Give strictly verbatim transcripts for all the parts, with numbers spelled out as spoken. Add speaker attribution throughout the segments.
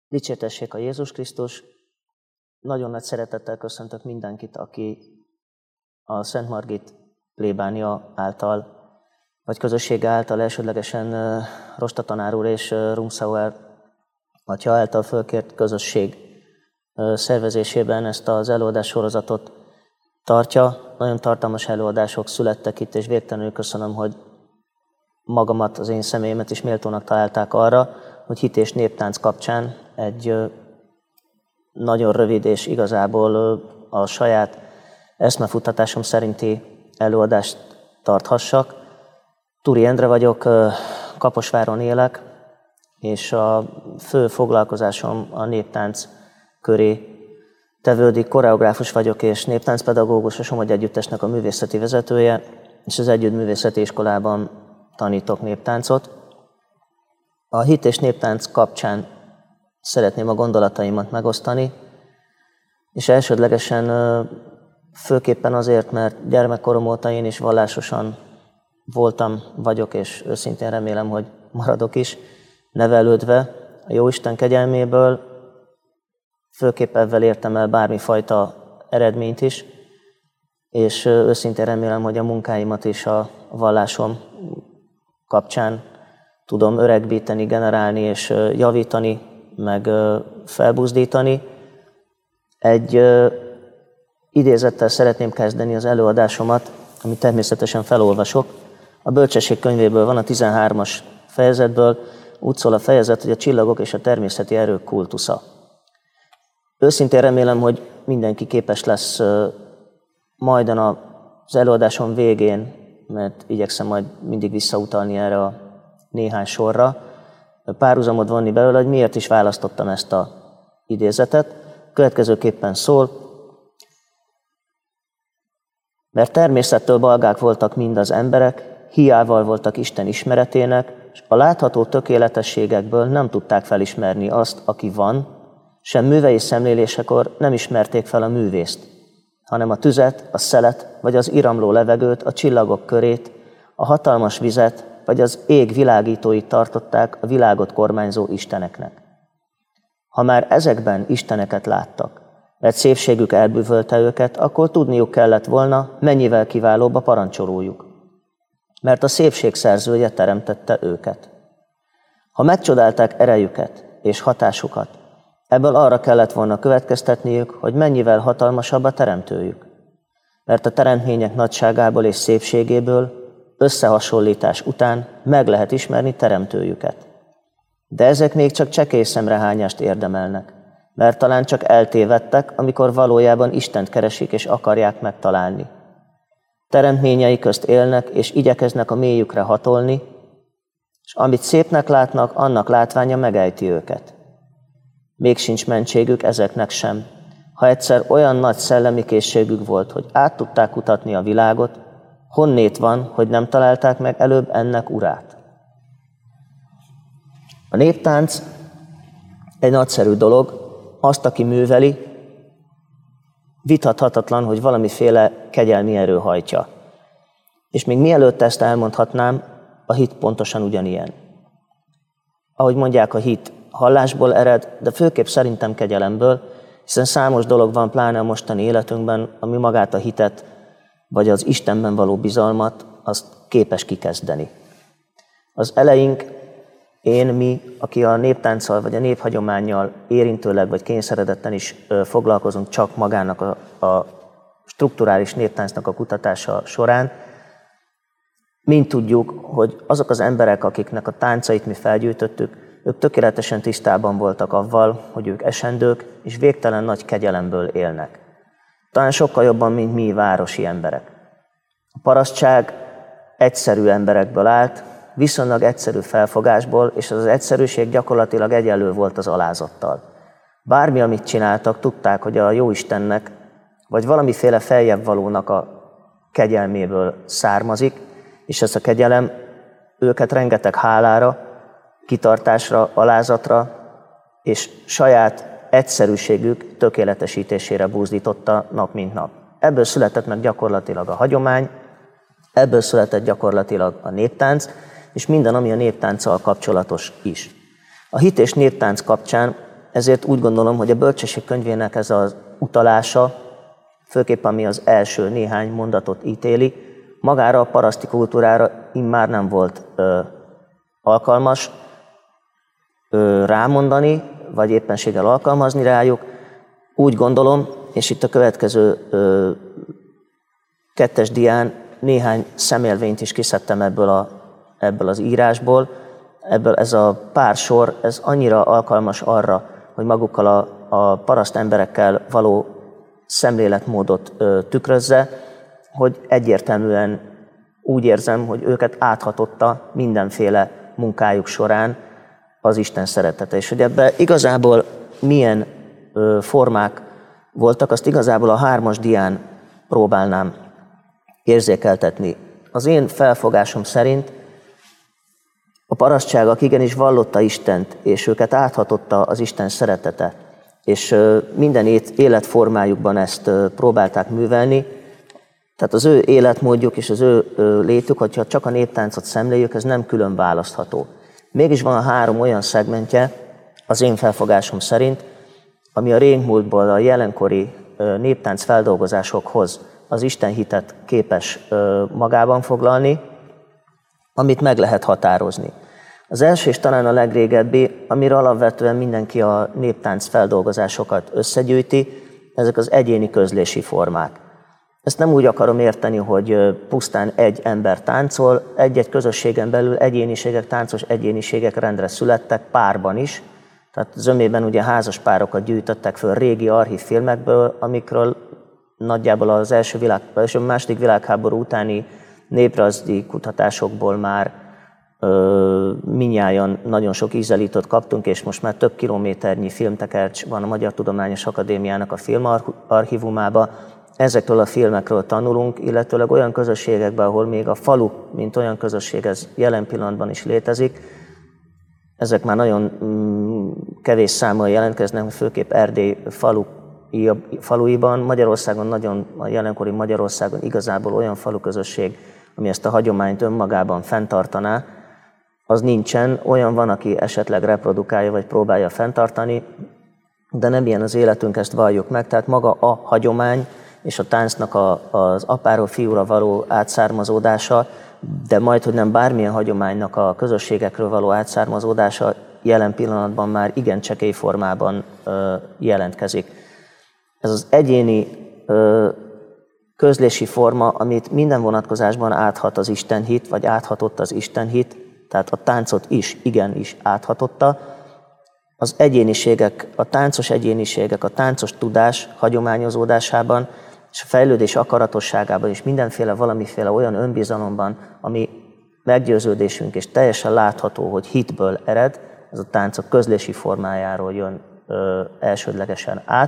Speaker 1: Dicsértessék a Jézus Krisztus! Nagyon nagy szeretettel köszöntök mindenkit, aki a Szent Margit plébánia által, vagy közössége által elsődlegesen Rosta tanár úr és Rumszauer atya által fölkért közösség szervezésében ezt az előadás sorozatot tartja. Nagyon tartalmas előadások születtek itt, és végtelenül köszönöm, hogy magamat, az én személyemet is méltónak találták arra, hogy hit és néptánc kapcsán egy nagyon rövid és igazából a saját eszmefuttatásom szerinti előadást tarthassak. Turi Endre vagyok, Kaposváron élek, és a fő foglalkozásom a néptánc köré tevődik. Koreográfus vagyok és néptáncpedagógus, a Somogy Együttesnek a művészeti vezetője, és az Együtt Művészeti Iskolában tanítok néptáncot. A hit és néptánc kapcsán szeretném a gondolataimat megosztani, és elsődlegesen főképpen azért, mert gyermekkorom óta én is vallásosan voltam, vagyok, és őszintén remélem, hogy maradok is, nevelődve a Jóisten kegyelméből, főképp ezzel értem el bármifajta eredményt is, és őszintén remélem, hogy a munkáimat is a vallásom kapcsán tudom öregbíteni, generálni és javítani, meg felbuzdítani. Egy idézettel szeretném kezdeni az előadásomat, amit természetesen felolvasok. A Bölcsesség könyvéből van, a tizenhármas fejezetből. Úgy szól a fejezet, hogy a csillagok és a természeti erők kultusza. Őszintén remélem, hogy mindenki képes lesz majdan az előadásom végén, mert igyekszem majd mindig visszautalni erre a néhány sorra, párhuzamot vonni belőle, hogy miért is választottam ezt az idézetet. Következőképpen szól: mert természettől balgák voltak mind az emberek, hiával voltak Isten ismeretének, és a látható tökéletességekből nem tudták felismerni azt, aki van, sem művei szemlélésekor nem ismerték fel a művészt, hanem a tüzet, a szelet, vagy az iramló levegőt, a csillagok körét, a hatalmas vizet, vagy az ég világítóit tartották a világot kormányzó isteneknek. Ha már ezekben isteneket láttak, mert szépségük elbűvölte őket, akkor tudniuk kellett volna, mennyivel kiválóbb a parancsolójuk. Mert a szépség szerzője teremtette őket. Ha megcsodálták erejüket és hatásukat, ebből arra kellett volna következtetniük, hogy mennyivel hatalmasabb a teremtőjük. Mert a teremtmények nagyságából és szépségéből összehasonlítás után meg lehet ismerni teremtőjüket. De ezek még csak csekély szemrehányást érdemelnek, mert talán csak eltévedtek, amikor valójában Istent keresik és akarják megtalálni. Teremtményei közt élnek és igyekeznek a mélyükre hatolni, és amit szépnek látnak, annak látványa megejti őket. Még sincs mentségük ezeknek sem, ha egyszer olyan nagy szellemi készségük volt, hogy át tudták kutatni a világot, honnét van, hogy nem találták meg előbb ennek urát. A néptánc egy nagyszerű dolog, azt, aki műveli, vitathatatlan, hogy valamiféle kegyelmi erő hajtja. És még mielőtt ezt elmondhatnám, a hit pontosan ugyanilyen. Ahogy mondják, a hit hallásból ered, de főképp szerintem kegyelemből, hiszen számos dolog van, pláne a mostani életünkben, ami magát a hitet, vagy az Istenben való bizalmat, azt képes kikezdeni. Az eleink, én, mi, aki a néptánccal vagy a néphagyománnyal érintőleg vagy kényszeredetten is foglalkozunk csak magának a, a strukturális néptáncnak a kutatása során, mind tudjuk, hogy azok az emberek, akiknek a táncait mi felgyűjtöttük, ők tökéletesen tisztában voltak avval, hogy ők esendők, és végtelen nagy kegyelemből élnek. Talán sokkal jobban, mint mi városi emberek. A parasztság egyszerű emberekből állt, viszonylag egyszerű felfogásból, és az egyszerűség gyakorlatilag egyenlő volt az alázattal. Bármi, amit csináltak, tudták, hogy a Jóistennek, vagy valamiféle feljebb valónak a kegyelméből származik, és ez a kegyelem őket rengeteg hálára, kitartásra, alázatra, és saját egyszerűségük tökéletesítésére buzdította nap mint nap. Ebből született meg gyakorlatilag a hagyomány, ebből született gyakorlatilag a néptánc, és minden, ami a néptánccal kapcsolatos is. A hit és néptánc kapcsán ezért úgy gondolom, hogy a bölcsesség könyvének ez az utalása, főképp ami az első néhány mondatot ítéli, magára a paraszti kultúrára immár nem volt ö, alkalmas ö, rámondani, vagy éppenséggel alkalmazni rájuk. Úgy gondolom, és itt a következő ö, kettes dián néhány személvényt is kiszedtem ebből, a, ebből az írásból. Ebből ez a pár sor, ez annyira alkalmas arra, hogy magukkal a, a paraszt emberekkel való szemléletmódot ö, tükrözze, hogy egyértelműen úgy érzem, hogy őket áthatotta mindenféle munkájuk során az Isten szeretete. És hogy ebben igazából milyen ö, formák voltak, azt igazából a hármas dián próbálnám érzékeltetni. Az én felfogásom szerint a parasztságak igenis vallotta Istent, és őket áthatotta az Isten szeretete, és minden életformájukban ezt próbálták művelni. Tehát az ő életmódjuk és az ő létük, hogyha csak a néptáncot szemléljük, ez nem külön választható. Mégis van a három olyan szegmentje, az én felfogásom szerint, ami a régmúltból a jelenkori néptánc feldolgozásokhoz az Isten hitet képes magában foglalni, amit meg lehet határozni. Az első és talán a legrégebbi, amire alapvetően mindenki a néptánc feldolgozásokat összegyűjti, ezek az egyéni közlési formák. Ezt nem úgy akarom érteni, hogy pusztán egy ember táncol, egy-egy közösségen belül egyéniségek, táncos egyéniségek rendre születtek, párban is. Tehát zömében ugye házas párokat gyűjtöttek föl régi archív filmekből, amikről nagyjából az első világ, első második világháború utáni néprajzi kutatásokból már ö, mindnyájan nagyon sok ízelítőt kaptunk, és most már több kilométernyi filmtekercs van a Magyar Tudományos Akadémiának a filmarchívumában. Ezekről a filmekről tanulunk, illetőleg olyan közösségekben, ahol még a falu, mint olyan közösség, ez jelen pillanatban is létezik. Ezek már nagyon mm, kevés számmal jelentkeznek, főképp Erdély falu, faluiban. Magyarországon nagyon, a jelenkori Magyarországon igazából olyan faluközösség, ami ezt a hagyományt önmagában fenntartaná, az nincsen. Olyan van, aki esetleg reprodukálja, vagy próbálja fenntartani, de nem ilyen az életünk, ezt valljuk meg. Tehát maga a hagyomány és a táncnak a, az apáról fiúra való átszármazódása, de majd, hogy nem bármilyen hagyománynak a közösségekről való átszármazódása jelen pillanatban már igen csekély formában ö, jelentkezik. Ez az egyéni ö, közlési forma, amit minden vonatkozásban áthat az istenhit, vagy áthatott az istenhit, tehát a táncot is, igenis áthatotta. Az egyéniségek, a táncos egyéniségek, a táncos tudás hagyományozódásában, és a fejlődés akaratosságában, és mindenféle valamiféle olyan önbizalomban, ami meggyőződésünk, és teljesen látható, hogy hitből ered, ez a táncok közlési formájáról jön ö, elsődlegesen át.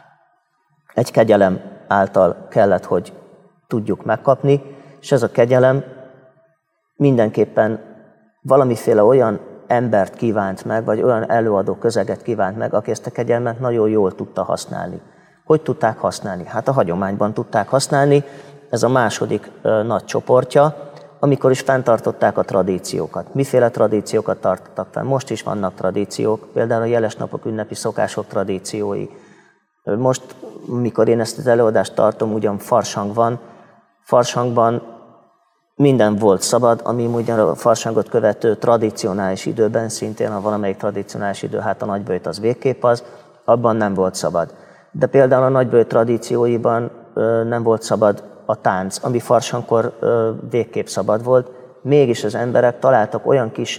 Speaker 1: Egy kegyelem által kellett, hogy tudjuk megkapni, és ez a kegyelem mindenképpen valamiféle olyan embert kívánt meg, vagy olyan előadó közeget kívánt meg, aki ezt a kegyelmet nagyon jól tudta használni. Hogy tudták használni? Hát a hagyományban tudták használni, ez a második ö, nagy csoportja, amikor is fenntartották a tradíciókat. Miféle tradíciókat tartottak fenn? Most is vannak tradíciók, például a jeles napok ünnepi szokások tradíciói. Most, mikor én ezt az előadást tartom, ugyan farsang van, farsangban minden volt szabad, ami ugyan a farsangot követő tradicionális időben, szintén a valamelyik tradicionális idő, hát a nagyböjt az végképp az, abban nem volt szabad. De például a nagyböjt tradícióiban ö, nem volt szabad a tánc, ami farsangkor ö, végképp szabad volt, mégis az emberek találtak olyan kis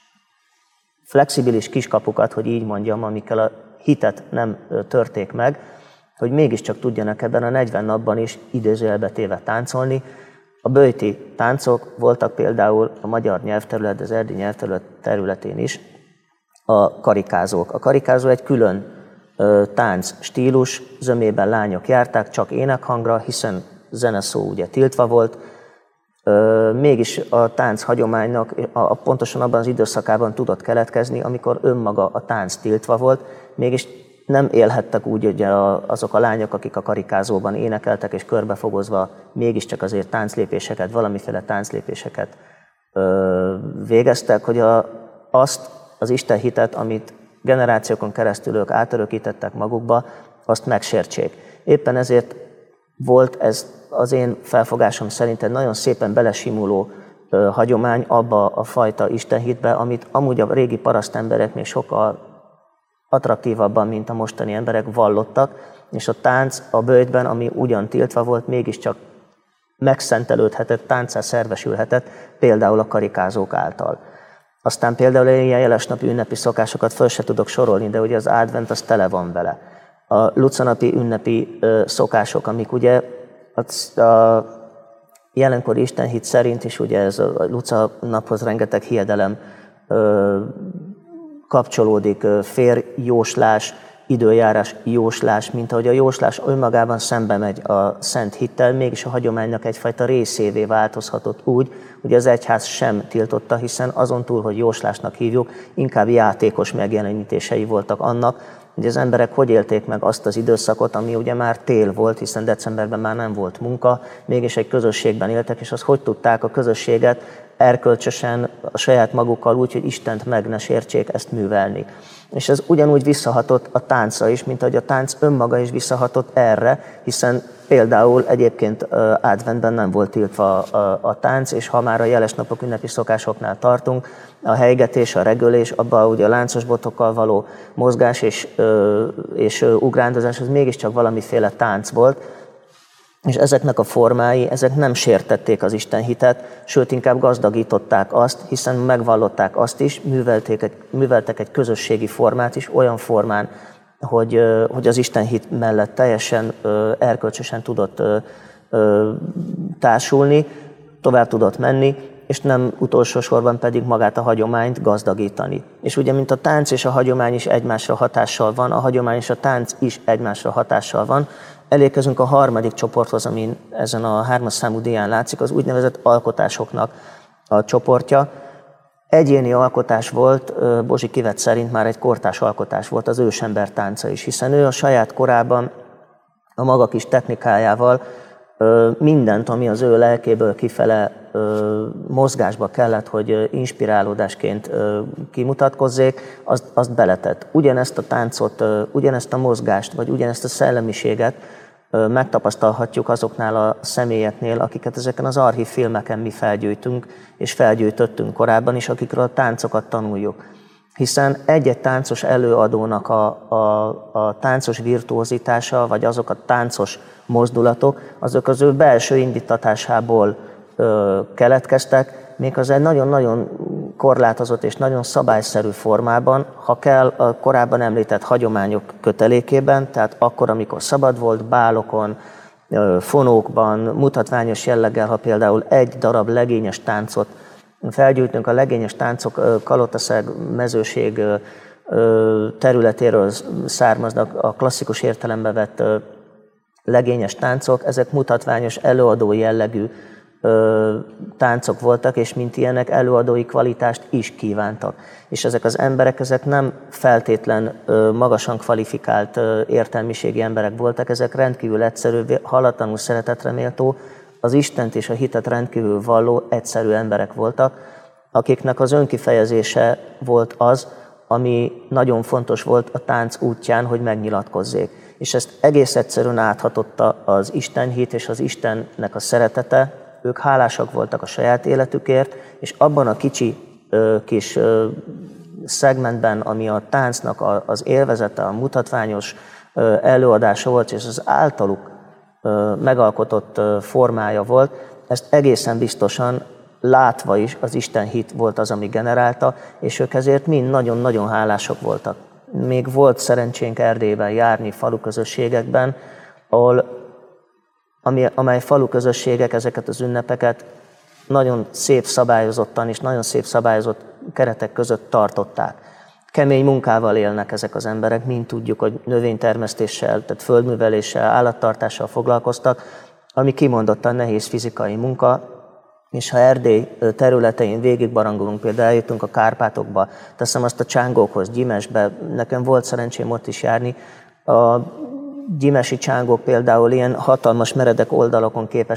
Speaker 1: flexibilis kiskapukat, hogy így mondjam, amikkel a hitet nem ö, törték meg, hogy mégiscsak tudjanak ebben a negyven napban is idézőjelbe téve táncolni. A böjti táncok voltak például a magyar nyelvterület, az erdélyi nyelvterület területén is a karikázók. A karikázó egy külön ö, tánc stílus, zömében lányok járták, csak énekhangra, hiszen zeneszó ugye tiltva volt. Ö, mégis a tánc hagyománynak a, a pontosan abban az időszakában tudott keletkezni, amikor önmaga a tánc tiltva volt, mégis nem élhettek úgy ugye azok a lányok, akik a karikázóban énekeltek, és körbefogozva mégiscsak azért tánclépéseket, valamiféle tánclépéseket ö, végeztek, hogy a, azt az Isten hitet, amit generációkon keresztül ők átörökítettek magukba, azt megsértsék. Éppen ezért volt ez az én felfogásom szerint egy nagyon szépen belesimuló ö, hagyomány abba a fajta istenhitbe, amit amúgy a régi parasztemberek még sokkal attraktívabban, mint a mostani emberek vallottak, és a tánc a böjtben, ami ugyan tiltva volt, mégiscsak megszentelődhetett, táncá szervesülhetett, például a karikázók által. Aztán például ilyen jelesnapi ünnepi szokásokat föl se tudok sorolni, de ugye az advent az tele van vele. A lucanapi ünnepi ö, szokások, amik ugye a, a jelenkori istenhit szerint is, ugye ez a Luca naphoz rengeteg hiedelem ö, kapcsolódik, ö, férjóslás, időjárás, jóslás, mint ahogy a jóslás önmagában szembe megy a szent hittel, mégis a hagyománynak egyfajta részévé változhatott úgy, hogy az egyház sem tiltotta, hiszen azon túl, hogy jóslásnak hívjuk, inkább játékos megjelenítései voltak annak, hogy az emberek hogy élték meg azt az időszakot, ami ugye már tél volt, hiszen decemberben már nem volt munka, mégis egy közösségben éltek, és azt hogy tudták a közösséget erkölcsösen a saját magukkal úgy, hogy Istent meg ne sértsék, ezt művelni. És ez ugyanúgy visszahatott a táncra is, mint ahogy a tánc önmaga is visszahatott erre, hiszen például egyébként adventben nem volt tiltva a, a tánc, és ha már a jelesnapok ünnepi szokásoknál tartunk, a helygetés, a regölés, abban ugye a láncos botokkal való mozgás és, és ugrándozás, az mégiscsak valamiféle tánc volt, és ezeknek a formái, ezek nem sértették az istenhitet, sőt inkább gazdagították azt, hiszen megvallották azt is, művelték egy, műveltek egy közösségi formát is, olyan formán, hogy, hogy az istenhit mellett teljesen erkölcsösen tudott társulni, tovább tudott menni, és nem utolsó sorban pedig magát a hagyományt gazdagítani. És ugye, mint a tánc és a hagyomány is egymásra hatással van, a hagyomány és a tánc is egymásra hatással van, elérkezünk a harmadik csoporthoz, amin ezen a hármas számú dián látszik, az úgynevezett alkotásoknak a csoportja. Egyéni alkotás volt, Bozsi Kivet szerint már egy kortárs alkotás volt az ősember tánca is, hiszen ő a saját korában a maga kis technikájával mindent, ami az ő lelkéből kifele mozgásba kellett, hogy inspirálódásként kimutatkozzék, azt, azt beletett. Ugyanezt a táncot, ugyanezt a mozgást, vagy ugyanezt a szellemiséget megtapasztalhatjuk azoknál a személyeknél, akiket ezeken az archív filmeken mi felgyűjtünk, és felgyűjtöttünk korábban is, akikről a táncokat tanuljuk. Hiszen egy-egy táncos előadónak a, a, a táncos virtuózitása, vagy azok a táncos mozdulatok, azok az ő belső indítatásából ö, keletkeztek, méghozzá egy nagyon-nagyon korlátozott és nagyon szabályszerű formában, ha kell a korábban említett hagyományok kötelékében, tehát akkor, amikor szabad volt, bálokon, ö, fonókban, mutatványos jelleggel, ha például egy darab legényes táncot felgyűjtünk, a legényes táncok Kalotaszeg mezőség területéről származnak, a klasszikus értelembe vett legényes táncok, ezek mutatványos előadó jellegű táncok voltak, és mint ilyenek előadói kvalitást is kívántak. És ezek az emberek, ezek nem feltétlen magasan kvalifikált értelmiségi emberek voltak, ezek rendkívül egyszerű, hallatlanul szeretetre méltó, az Istent és a hitet rendkívül valló, egyszerű emberek voltak, akiknek az önkifejezése volt az, ami nagyon fontos volt a tánc útján, hogy megnyilatkozzék. És ezt egész egyszerűen áthatotta az istenhit és az Istennek a szeretete, ők hálásak voltak a saját életükért, és abban a kicsi ö, kis ö, szegmentben, ami a táncnak a, az élvezete, a mutatványos ö, előadása volt, és az általuk ö, megalkotott ö, formája volt, ezt egészen biztosan látva is az istenhit volt az, ami generálta, és ők ezért mind nagyon-nagyon hálásak voltak. Még volt szerencsénk Erdélyben járni faluközösségekben, ahol Ami, amely falu közösségek ezeket az ünnepeket nagyon szép szabályozottan és nagyon szép szabályozott keretek között tartották. Kemény munkával élnek ezek az emberek, mind tudjuk, hogy növénytermesztéssel, tehát földműveléssel, állattartással foglalkoztak, ami kimondottan nehéz fizikai munka, és ha Erdély területein végigbarangolunk, például eljutunk a Kárpátokba, teszem azt a Csángókhoz, Gyimesbe, nekem volt szerencsém ott is járni, a gyimesi csángók például ilyen hatalmas meredek oldalakon képesek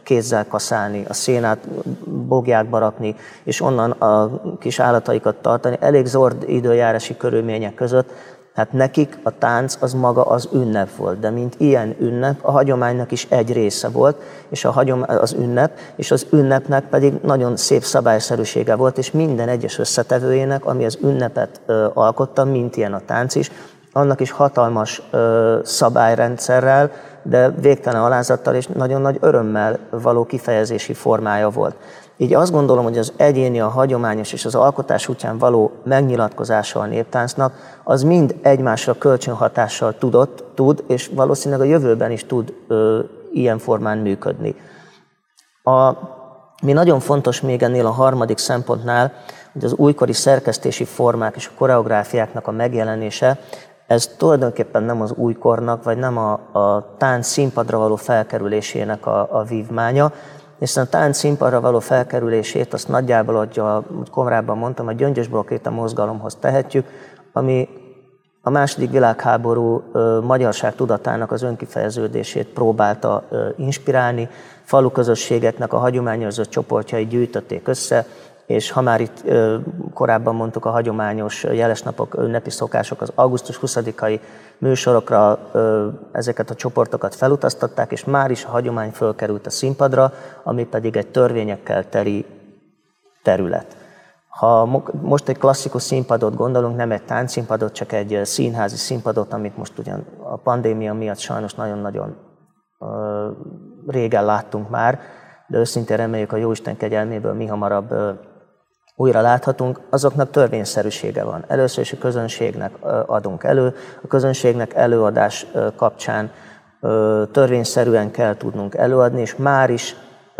Speaker 1: kézzel kaszálni, a szénát bogjákba rakni, és onnan a kis állataikat tartani, elég zord időjárási körülmények között. Hát nekik a tánc az maga az ünnep volt, de mint ilyen ünnep, a hagyománynak is egy része volt, és a hagyom, az ünnep, és az ünnepnek pedig nagyon szép szabályszerűsége volt, és minden egyes összetevőjének, ami az ünnepet ö, alkotta, mint ilyen a tánc is, annak is hatalmas ö, szabályrendszerrel, de végtelen alázattal és nagyon nagy örömmel való kifejezési formája volt. Így azt gondolom, hogy az egyéni, a hagyományos és az alkotás útján való megnyilatkozása a néptáncnak, az mind egymásra kölcsönhatással tudott, tud, és valószínűleg a jövőben is tud ö, ilyen formán működni. A, mi nagyon fontos még ennél a harmadik szempontnál, hogy az újkori szerkesztési formák és a koreográfiáknak a megjelenése, ez tulajdonképpen nem az újkornak, vagy nem a, a tánc színpadra való felkerülésének a, a vívmánya, hiszen a tánc színpadra való felkerülését azt nagyjából, ahogy korábban mondtam, a Gyöngyös Blokkréta mozgalomhoz tehetjük, ami a második világháború ö, magyarság tudatának az önkifejeződését próbálta ö, inspirálni, faluközösségeknek a hagyományozó csoportjai gyűjtötték össze, és ha már itt ö, korábban mondtuk, a hagyományos jelesnapok, ünnepi szokások, az augusztus huszadikai műsorokra ö, ezeket a csoportokat felutaztatták, és már is a hagyomány fölkerült a színpadra, ami pedig egy törvényekkel teli terület. Ha most egy klasszikus színpadot gondolunk, nem egy táncszínpadot, csak egy színházi színpadot, amit most ugyan a pandémia miatt sajnos nagyon-nagyon ö, régen láttunk már, de őszintén reméljük a Jóisten kegyelméből mi hamarabb ö, újra láthatunk, azoknak törvényszerűsége van. Először is a közönségnek adunk elő, a közönségnek előadás kapcsán törvényszerűen kell tudnunk előadni, és már is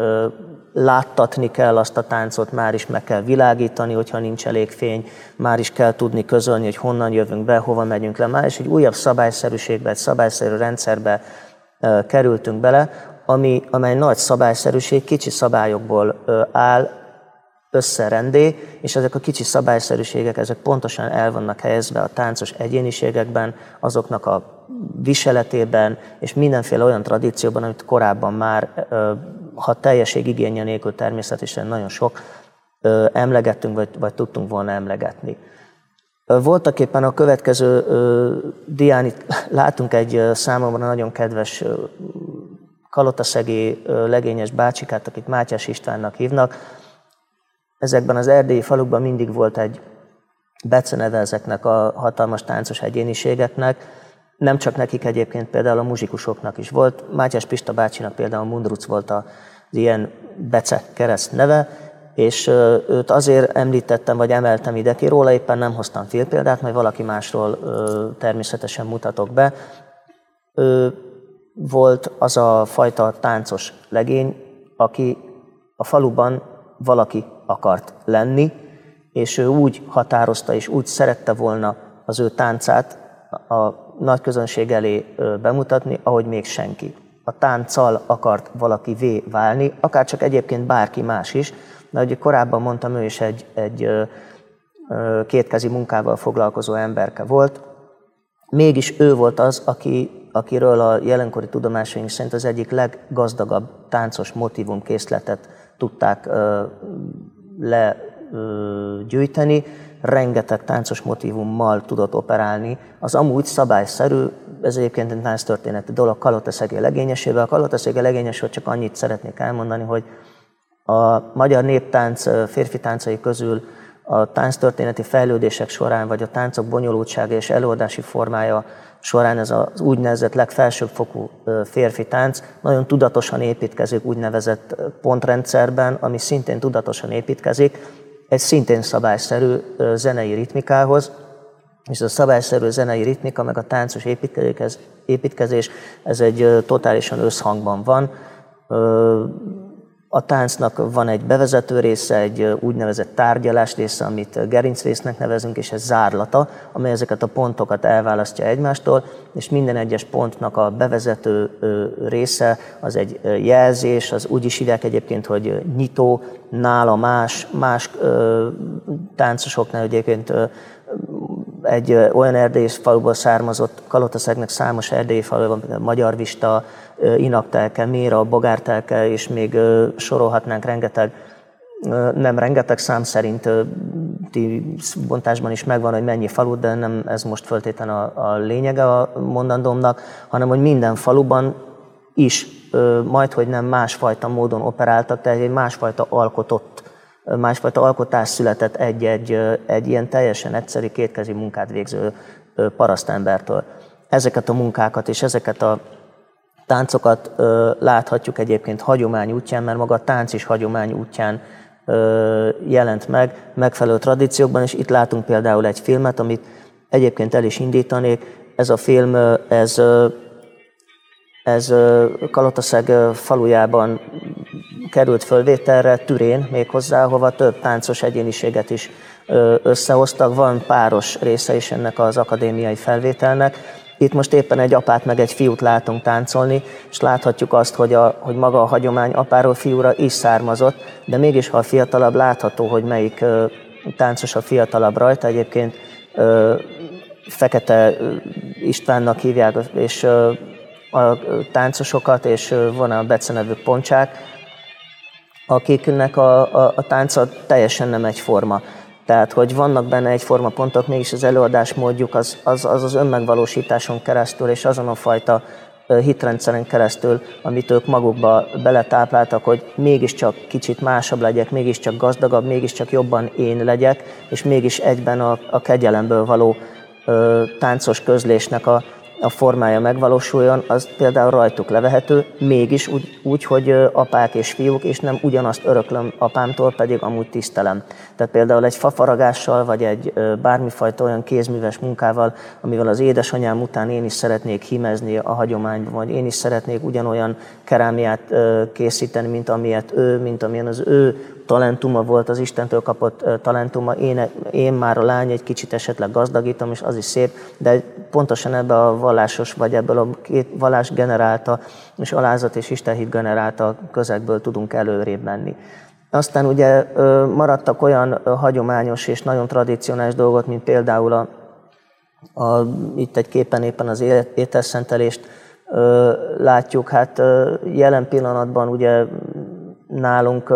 Speaker 1: láttatni kell azt a táncot, már is meg kell világítani, hogyha nincs elég fény, már is kell tudni közölni, hogy honnan jövünk be, hova megyünk le, már is egy újabb szabályszerűségbe, egy szabályszerű rendszerbe kerültünk bele, ami, amely nagy szabályszerűség, kicsi szabályokból áll, összerendé, és ezek a kicsi szabályszerűségek, ezek pontosan el vannak helyezve a táncos egyéniségekben, azoknak a viseletében, és mindenféle olyan tradícióban, amit korábban már, ha teljesség igénye nélkül természetesen nagyon sok emlegettünk, vagy, vagy tudtunk volna emlegetni. Voltak éppen a következő dián, itt látunk egy számomra nagyon kedves kalotaszegi legényes bácsikát, akit Mátyás Istvánnak hívnak. Ezekben az erdélyi falukban mindig volt egy beceneve ezeknek a hatalmas táncos egyéniségeknek, nem csak nekik egyébként, például a muzsikusoknak is volt. Mátyás Pista bácsinak például Mundruc volt az ilyen bece kereszt neve, és őt azért említettem, vagy emeltem ide ki, róla éppen nem hoztam félpéldát, majd valaki másról természetesen mutatok be. Ő volt az a fajta táncos legény, aki a faluban valaki akart lenni, és ő úgy határozta és úgy szerette volna az ő táncát a nagy közönség elé bemutatni, ahogy még senki. A tánccal akart valakivé válni, akár csak egyébként bárki más is, de ahogy korábban mondtam, ő is egy, egy kétkezi munkával foglalkozó emberke volt. Mégis ő volt az, aki, akiről a jelenkori tudomásaink szerint az egyik leggazdagabb táncos motívumkészletet tudták legyűjteni, rengeteg táncos motívummal tudott operálni. Az amúgy szabályszerű, ez egyébként egy tánctörténeti dolog, Kalotaszegi legényesével. A Kalotaszegi legényesről csak annyit szeretnék elmondani, hogy a magyar néptánc férfi táncai közül a tánctörténeti fejlődések során, vagy a táncok bonyolultsága és előadási formája során ez az úgynevezett legfelsőbb fokú férfi tánc nagyon tudatosan építkezik úgynevezett pontrendszerben, ami szintén tudatosan építkezik, egy szintén szabályszerű zenei ritmikához, és a szabályszerű zenei ritmika, meg a táncos építkezés, ez egy totálisan összhangban van. A táncnak van egy bevezető része, egy úgynevezett tárgyalás része, amit gerincrésznek nevezünk, és ez zárlata, amely ezeket a pontokat elválasztja egymástól, és minden egyes pontnak a bevezető része az egy jelzés, az úgy is hívják egyébként, hogy nyitó, nála más, más táncosoknál egyébként egy olyan erdélyi faluból származott, Kalotaszegnek számos erdélyi falu van, Magyarvista, Inaktelke, Méra, Bogártelke, és még sorolhatnánk rengeteg, nem rengeteg szám szerint ti bontásban is megvan, hogy mennyi falu, de nem ez most föltétlenül a, a lényege a mondandómnak, hanem hogy minden faluban is majdhogy nem másfajta módon operáltak, tehát egy másfajta alkotott, másfajta alkotás született egy-egy egy ilyen teljesen egyszerű kétkezi munkát végző parasztembertől. Ezeket a munkákat és ezeket a táncokat láthatjuk egyébként hagyomány útján, mert maga a tánc is hagyomány útján jelent meg, megfelelő tradíciókban, és itt látunk például egy filmet, amit egyébként el is indítanék. Ez a film, ez, ez Kalotaszeg falujában került fölvételre, Türén méghozzá, ahova több táncos egyéniséget is összehoztak. Van páros része is ennek az akadémiai felvételnek. Itt most éppen egy apát meg egy fiút látunk táncolni, és láthatjuk azt, hogy, a, hogy maga a hagyomány apáról fiúra is származott, de mégis, ha a fiatalabb, látható, hogy melyik ö, táncos a fiatalabb rajta. Egyébként ö, Fekete Istvánnak hívják, és ö, a táncosokat, és ö, van a Bece nevű poncsák, akiknek a, a, a tánca teljesen nem egyforma. Tehát, hogy vannak benne egyforma pontok, mégis az előadásmódjuk az az, az az önmegvalósításon keresztül, és azon a fajta hitrendszeren keresztül, amit ők magukba beletápláltak, hogy mégiscsak kicsit másabb legyek, mégiscsak gazdagabb, mégiscsak jobban én legyek, és mégis egyben a, a kegyelemből való ö, táncos közlésnek a, a formája megvalósuljon, az például rajtuk levehető, mégis úgy, úgy, hogy apák és fiúk, és nem ugyanazt öröklöm apámtól, pedig amúgy tisztelem. Tehát például egy fafaragással, vagy egy bármifajta olyan kézműves munkával, amivel az édesanyám után én is szeretnék hímezni a hagyományban, vagy én is szeretnék ugyanolyan kerámiát készíteni, mint amilyet ő, mint amilyen az ő talentuma volt, az Istentől kapott talentuma. Én, én már a lány egy kicsit esetleg gazdagítom, és az is szép, de pontosan ebbe a vallásos, vagy ebből a két vallás generálta, és alázat és istenhit generálta közegből tudunk előrébb menni. Aztán ugye maradtak olyan hagyományos és nagyon tradicionális dolgok, mint például a, a, itt egy képen éppen az ételszentelést látjuk. Hát jelen pillanatban ugye nálunk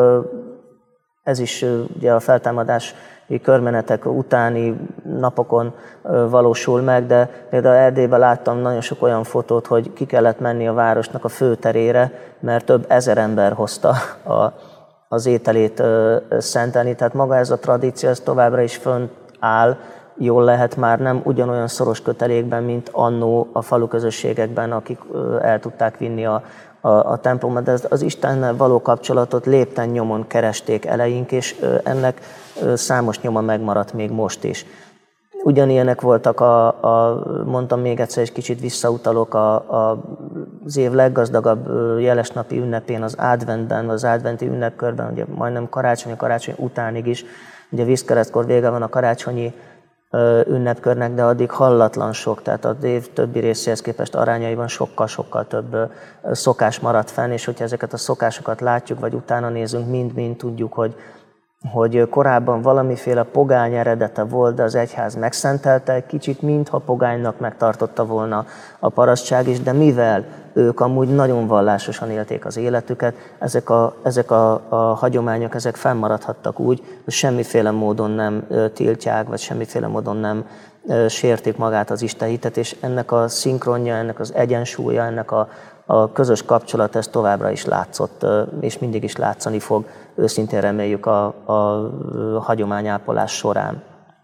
Speaker 1: ez is ugye a feltámadási körmenetek utáni napokon valósul meg, de például Erdélyben láttam nagyon sok olyan fotót, hogy ki kellett menni a városnak a főterére, mert több ezer ember hozta a, az ételét szentelni. Tehát maga ez a tradíció, ez továbbra is fönt áll, jól lehet már nem ugyanolyan szoros kötelékben, mint annó a faluközösségekben, akik el tudták vinni a a, a templomban, de az Istennel való kapcsolatot lépten nyomon keresték eleink, és ennek számos nyoma megmaradt még most is. Ugyanilyenek voltak, a, a, mondtam még egyszer, egy kicsit visszautalok, a, a, az év leggazdagabb jelesnapi ünnepén, az adventben, az adventi ünnepkörben, ugye majdnem karácsony, a karácsony utánig is, ugye vízkeresztkor vége van a karácsonyi ünnepkörnek, de addig hallatlan sok, tehát az év többi részéhez képest arányaiban sokkal-sokkal több szokás maradt fenn, és hogyha ezeket a szokásokat látjuk, vagy utána nézünk, mind-mind tudjuk, hogy, hogy korábban valamiféle pogány eredete volt, de az egyház megszentelte, kicsit mintha pogánynak megtartotta volna a parasztság is, de mivel ők amúgy nagyon vallásosan élték az életüket, ezek a, ezek a, a hagyományok, ezek fennmaradhattak úgy, hogy semmiféle módon nem tiltják, vagy semmiféle módon nem sértik magát az istenhitet, és ennek a szinkronja, ennek az egyensúlya, ennek a, a közös kapcsolat, ez továbbra is látszott, és mindig is látszani fog, őszintén reméljük a, a hagyományápolás során.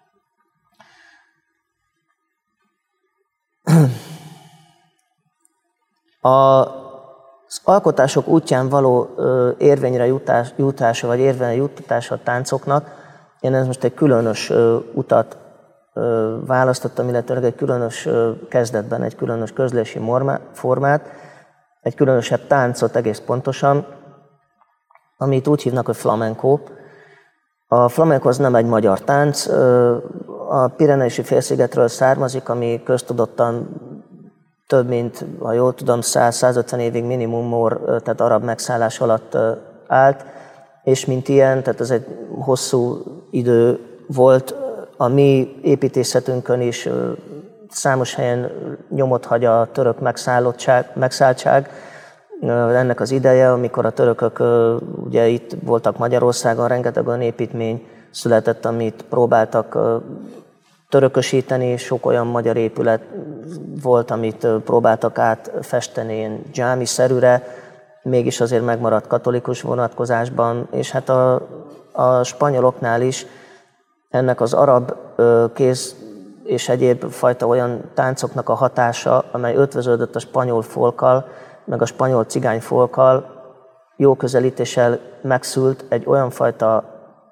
Speaker 1: Az alkotások útján való érvényre jutás, jutása, vagy érvényre juttatása a táncoknak, én ez most egy különös utat választottam, illetve egy különös kezdetben, egy különös közlési formát, egy különösebb táncot egész pontosan, amit úgy hívnak, hogy flamenco. A flamenco az nem egy magyar tánc, a Pireneisi félszigetről származik, ami köztudottan több mint, ha jól tudom, száz-százötven évig minimum mor, tehát arab megszállás alatt állt, és mint ilyen, tehát ez egy hosszú idő volt, a mi építészetünkön is számos helyen nyomot hagy a török megszálltság. Ennek az ideje, amikor a törökök ugye itt voltak Magyarországon, rengeteg olyan építmény született, amit próbáltak törökösíteni, sok olyan magyar épület volt, amit próbáltak átfesteni ilyen dzsámi-szerűre, mégis azért megmaradt katolikus vonatkozásban, és hát a, a spanyoloknál is ennek az arab kéz és egyéb fajta olyan táncoknak a hatása, amely ötvöződött a spanyol folkkal, meg a spanyol cigány folkkal, jó közelítéssel megszült egy olyan fajta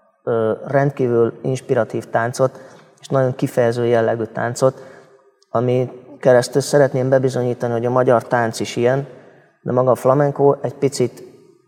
Speaker 1: rendkívül inspiratív táncot, és nagyon kifejező jellegű táncot, ami keresztül szeretném bebizonyítani, hogy a magyar tánc is ilyen, de maga a flamenco egy picit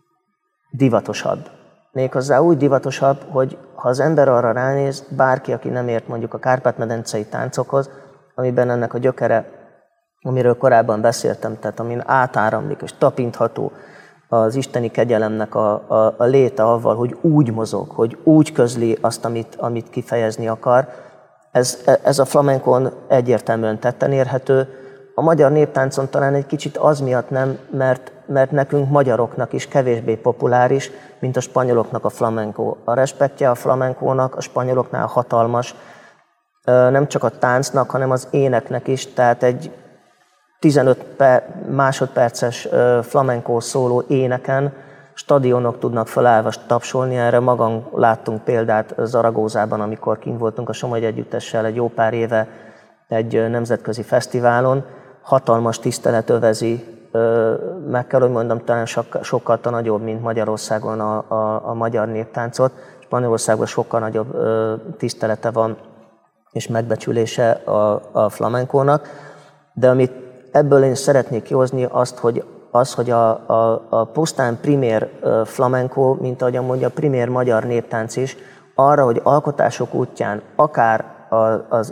Speaker 1: divatosabb. Méghozzá úgy divatosabb, hogy ha az ember arra ránéz, bárki, aki nem ért mondjuk a Kárpát-medencei táncokhoz, amiben ennek a gyökere, amiről korábban beszéltem, tehát amin átáramlik és tapintható az isteni kegyelemnek a, a, a léte avval, hogy úgy mozog, hogy úgy közli azt, amit, amit kifejezni akar. Ez, ez a flamencon egyértelműen tetten érhető. A magyar néptáncon talán egy kicsit az miatt nem, mert, mert nekünk magyaroknak is kevésbé populáris, mint a spanyoloknak a flamenco. A respektje a flamencónak a spanyoloknál hatalmas, nem csak a táncnak, hanem az éneknek is, tehát egy tizenöt másodperces flamenco szóló éneken stadionok tudnak felállva tapsolni, erre magam láttunk példát Zaragozában, amikor kint voltunk a Somogy Együttessel egy jó pár éve egy nemzetközi fesztiválon. Hatalmas tisztelet övezi, meg kell, hogy mondom, talán sokkal nagyobb, mint Magyarországon a, a, a magyar néptáncot. Spanyolországban sokkal nagyobb tisztelete van és megbecsülése a, a flamencónak, de amit ebből én szeretnék kihozni azt, hogy az, hogy a, a, a pusztán primér flamenco, mint ahogy mondja, a primér magyar néptánc is, arra, hogy alkotások útján akár a, az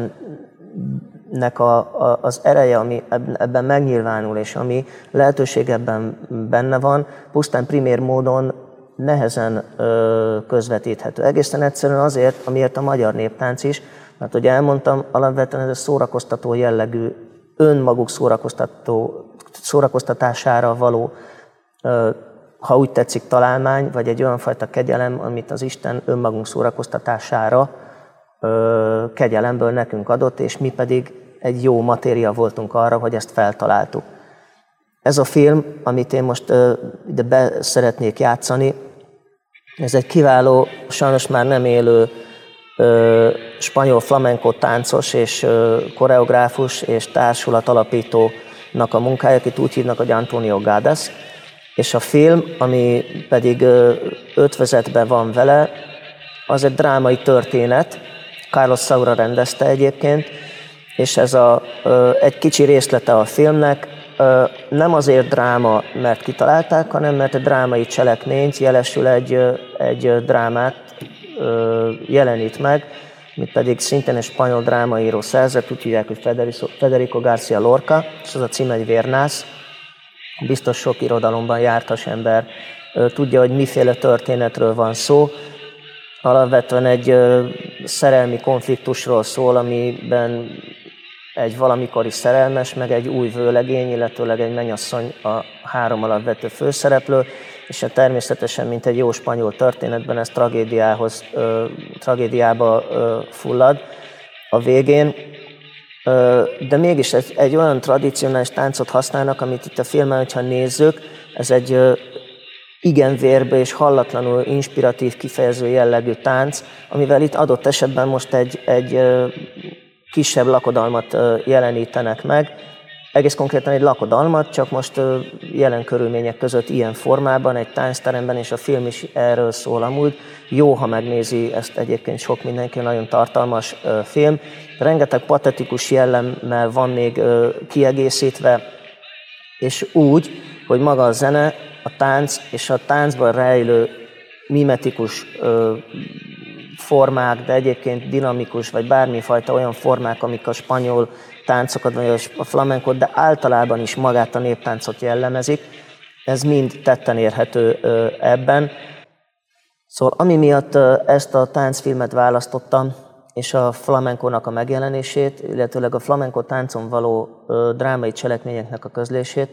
Speaker 1: Istennek a, a, az ereje, ami ebben megnyilvánul, és ami lehetőség ebben benne van, pusztán primér módon nehezen ö, közvetíthető. Egészen egyszerűen azért, amiért a magyar néptánc is, mert hogy elmondtam, alapvetően ez a szórakoztató jellegű, önmaguk szórakoztató, szórakoztatására való, ha úgy tetszik, találmány, vagy egy olyan fajta kegyelem, amit az Isten önmagunk szórakoztatására kegyelemből nekünk adott, és mi pedig egy jó matéria voltunk arra, hogy ezt feltaláltuk. Ez a film, amit én most ide be szeretnék játszani, ez egy kiváló, sajnos már nem élő Ö, spanyol flamenco táncos és ö, koreográfus és társulat alapítónak a munkája, akit úgy hívnak, hogy Antonio Gades, és a film, ami pedig ö, ötvezetben van vele, az egy drámai történet, Carlos Saura rendezte egyébként, és ez a, ö, egy kicsi részlete a filmnek, ö, nem azért dráma, mert kitalálták, hanem mert egy drámai cselekményt, jelesül egy, egy drámát jelenít meg, mint pedig szintén egy spanyol drámaíró szerzett, úgy hívják, hogy Federico García Lorca, és az a cím egy Vérnász. Biztos sok irodalomban jártas ember tudja, hogy miféle történetről van szó. Alapvetően egy szerelmi konfliktusról szól, amiben egy valamikori szerelmes, meg egy új vőlegény, illetőleg egy mennyasszony a három alapvető főszereplő, és hát természetesen, mint egy jó spanyol történetben, ez tragédiához, ö, tragédiába ö, fullad a végén. Ö, de mégis egy, egy olyan tradicionális táncot használnak, amit itt a filmen, hogyha nézzük, ez egy ö, igen vérbe és hallatlanul inspiratív, kifejező jellegű tánc, amivel itt adott esetben most egy, egy ö, kisebb lakodalmat ö, jelenítenek meg. Egész konkrétan egy lakodalmat, csak most jelen körülmények között ilyen formában, egy táncteremben, és a film is erről szól amúgy. Jó, ha megnézi ezt egyébként sok mindenki, nagyon tartalmas film. Rengeteg patetikus jellemmel van még kiegészítve, és úgy, hogy maga a zene, a tánc és a táncban rejlő mimetikus formák, de egyébként dinamikus, vagy bármifajta olyan formák, amik a spanyol táncokat, vagy a flamencot, de általában is magát a néptáncot jellemezik. Ez mind tetten érhető ebben. Szóval ami miatt ezt a táncfilmet választottam, és a flamenkónak a megjelenését, illetőleg a flamenkó táncon való ö, drámai cselekményeknek a közlését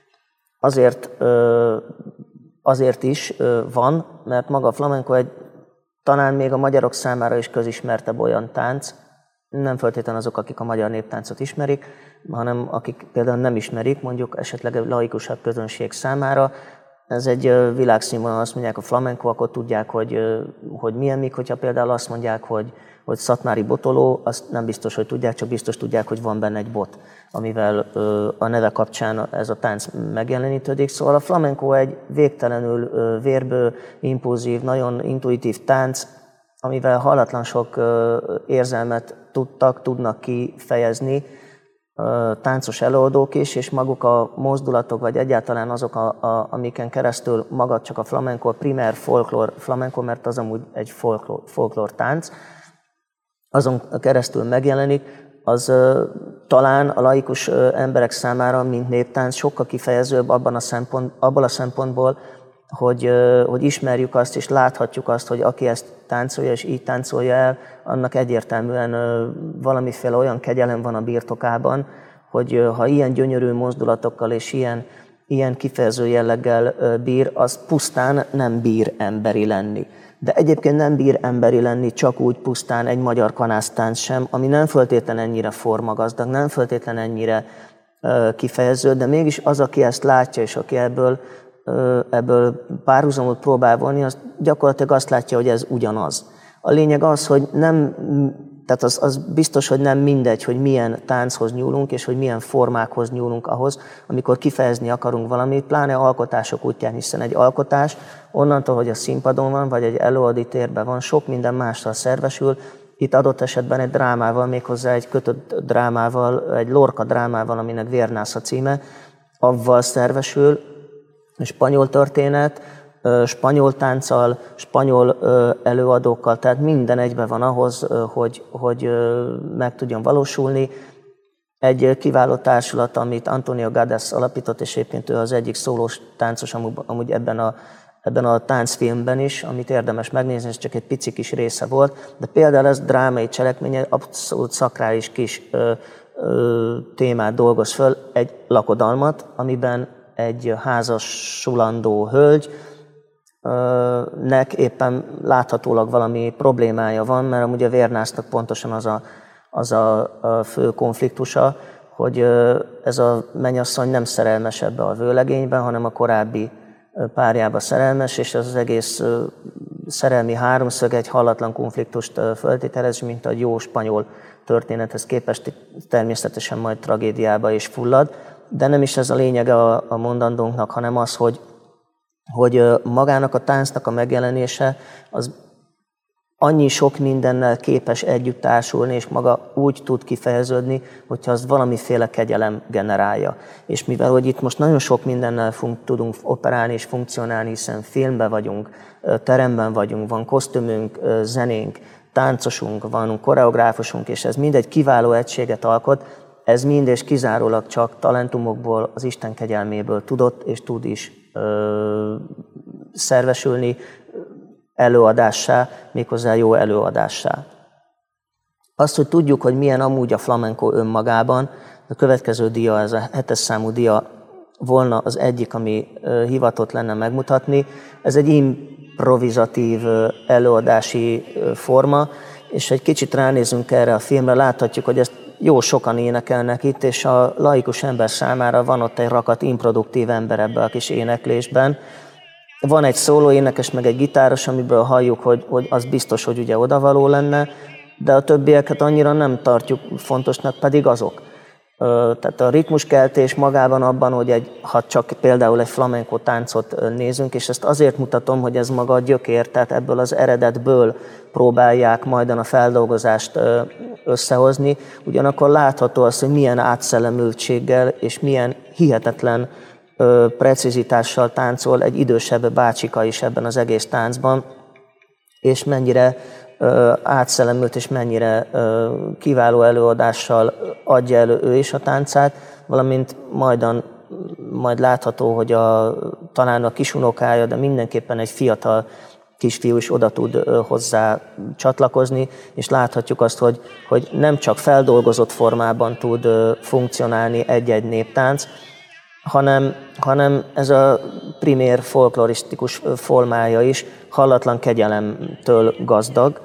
Speaker 1: azért, ö, azért is ö, van, mert maga a flamenkó egy talán még a magyarok számára is közismertebb olyan tánc, nem feltétlenül azok, akik a magyar néptáncot ismerik, hanem akik például nem ismerik, mondjuk esetleg a laikusabb közönség számára. Ez egy világszínvonal, azt mondják a flamenco, akkor tudják, hogy, hogy milyen, míg hogyha például azt mondják, hogy, hogy szatmári botoló, azt nem biztos, hogy tudják, csak biztos tudják, hogy van benne egy bot, amivel a neve kapcsán ez a tánc megjelenítődik. Szóval a flamenco egy végtelenül vérbő, impulzív, nagyon intuitív tánc, amivel hallatlan sok érzelmet tudtak, tudnak kifejezni táncos előadók is, és maguk a mozdulatok, vagy egyáltalán azok, a, a, amiken keresztül maga csak a flamenco, a primer folklór flamenco, mert az amúgy egy folklór, folklór tánc, azon keresztül megjelenik, az talán a laikus emberek számára, mint néptánc, sokkal kifejezőbb abban a szempont, abból a szempontból, hogy, hogy ismerjük azt, és láthatjuk azt, hogy aki ezt táncolja, és így táncolja el, annak egyértelműen valamiféle olyan kegyelem van a birtokában, hogy ha ilyen gyönyörű mozdulatokkal és ilyen, ilyen kifejező jelleggel bír, az pusztán nem bír emberi lenni. De egyébként nem bír emberi lenni csak úgy pusztán egy magyar kanásztánc sem, ami nem feltétlen ennyire formagazdag, nem feltétlen ennyire kifejező, de mégis az, aki ezt látja, és aki ebből ebből párhuzamot próbál vonni, az gyakorlatilag azt látja, hogy ez ugyanaz. A lényeg az, hogy nem, tehát az, az biztos, hogy nem mindegy, hogy milyen tánchoz nyúlunk, és hogy milyen formákhoz nyúlunk ahhoz, amikor kifejezni akarunk valamit, pláne alkotások útján, hiszen egy alkotás onnantól, hogy a színpadon van, vagy egy előadi térben van, sok minden mással szervesül. Itt adott esetben egy drámával, méghozzá egy kötött drámával, egy Lorca drámával, aminek Vérnász a címe, avval szervesül, spanyol történet, spanyol tánccal, spanyol előadókkal, tehát minden egybe van ahhoz, hogy, hogy meg tudjon valósulni. Egy kiváló társulat, amit Antonio Gades alapított, és egyébként ő az egyik szólós táncos amúgy ebben a, ebben a táncfilmben is, amit érdemes megnézni, ez csak egy pici kis része volt, de például ez drámai cselekménye, abszolút szakrális kis ö, ö, témát dolgoz föl, egy lakodalmat, amiben egy házasulandó hölgynek éppen láthatólag valami problémája van, mert amúgy a Vérnásznak pontosan az a, az a fő konfliktusa, hogy ez a mennyasszony nem szerelmes ebbe a vőlegényben, hanem a korábbi párjába szerelmes, és ez az egész szerelmi háromszög egy hallatlan konfliktust föltételez, mint a jó spanyol történethez képest természetesen majd tragédiába is fullad. De nem is ez a lényege a, a mondandónknak, hanem az, hogy, hogy magának a táncnak a megjelenése az annyi sok mindennel képes együtt társulni, és maga úgy tud kifejeződni, hogyha azt valamiféle kegyelem generálja. És mivel hogy itt most nagyon sok mindennel fun- tudunk operálni és funkcionálni, hiszen filmben vagyunk, teremben vagyunk, van kosztümünk, zenénk, táncosunk, van koreográfusunk, és ez mind egy kiváló egységet alkot, ez mind és kizárólag csak talentumokból, az Isten kegyelméből tudott és tud is ö, szervesülni előadássá, méghozzá jó előadássá. Azt, hogy tudjuk, hogy milyen amúgy a flamenco önmagában, a következő dia, ez a hetes számú dia volna az egyik, ami ö, hivatott lenne megmutatni. Ez egy improvizatív előadási forma, és egy kicsit ránézünk erre a filmre, láthatjuk, hogy ezt jó sokan énekelnek itt, és a laikus ember számára van ott egy rakat improduktív ember ebben a kis éneklésben. Van egy szóló énekes, meg egy gitáros, amiből halljuk, hogy, hogy az biztos, hogy ugye odavaló lenne, de a többieket annyira nem tartjuk fontosnak, pedig azok. Tehát a ritmuskeltés magában abban, hogy egy, ha csak például egy flamenco táncot nézünk, és ezt azért mutatom, hogy ez maga a gyökér, tehát ebből az eredetből próbálják majdan a feldolgozást összehozni, ugyanakkor látható az, hogy milyen átszellemültséggel és milyen hihetetlen precizitással táncol egy idősebb bácsika is ebben az egész táncban, és mennyire átszellemült és mennyire kiváló előadással adja elő ő is a táncát, valamint majdan, majd látható, hogy a, talán a kisunokája, de mindenképpen egy fiatal kisfiú is oda tud hozzá csatlakozni, és láthatjuk azt, hogy, hogy nem csak feldolgozott formában tud funkcionálni egy-egy néptánc, hanem, hanem ez a primér folklorisztikus formája is hallatlan kegyelemtől gazdag.